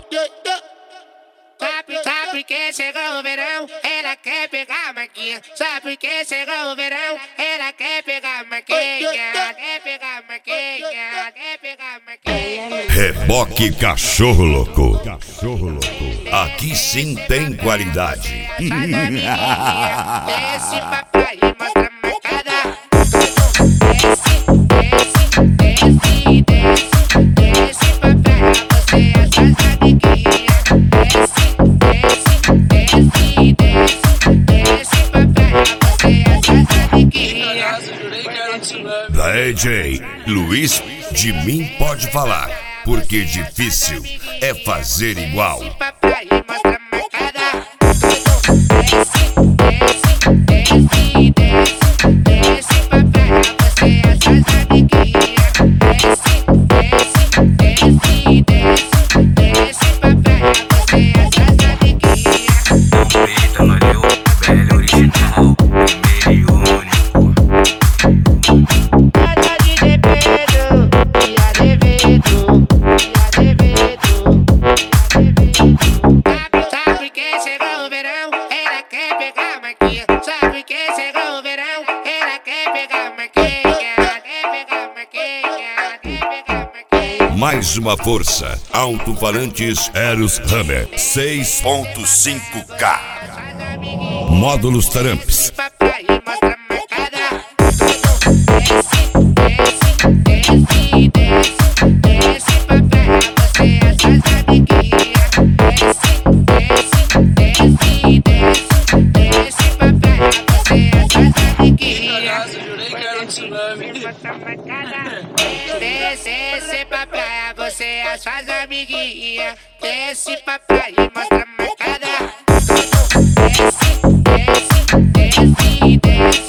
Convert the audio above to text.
Sabe que chegou o verão, ela quer pegar a maquinha. Sabe que chegou o verão, ela quer pegar a maquinha. Quer pegar a maquinha, quer pegar a maquinha. Reboque Cachorro Louco. Aqui sim tem qualidade. Desce papai, mostra a marcada. Desce papai, você é suas amiguinhas. Desce papai, você é suas amiguinhas. DJ Luiz, de mim pode falar, porque difícil é fazer igual. Papai, mostra a marcada. Desce papai, você é suas amiguinhas. Desce papai, você é suas amiguinhas. Peito no meu, velho original, primeiro e único. Nada de devedo, e adevedo. Sabe que chegou o verão, ela quer pegar a maquinha. Sabe que chegou o verão, ela quer pegar a maquinha. Quer pegar a maquinha, quer pegar a maquinha. Mais uma força. Alto-falantes Eros Hammer 6.5K. Módulos Taramps. Papai, mostra a marcada. Desce papai, você é suas amiguinhas. Desce papai, você é suas amiguinhas. Desce papai, você é suas amiguinhas. Desce papai, mostra a marcada. Desce.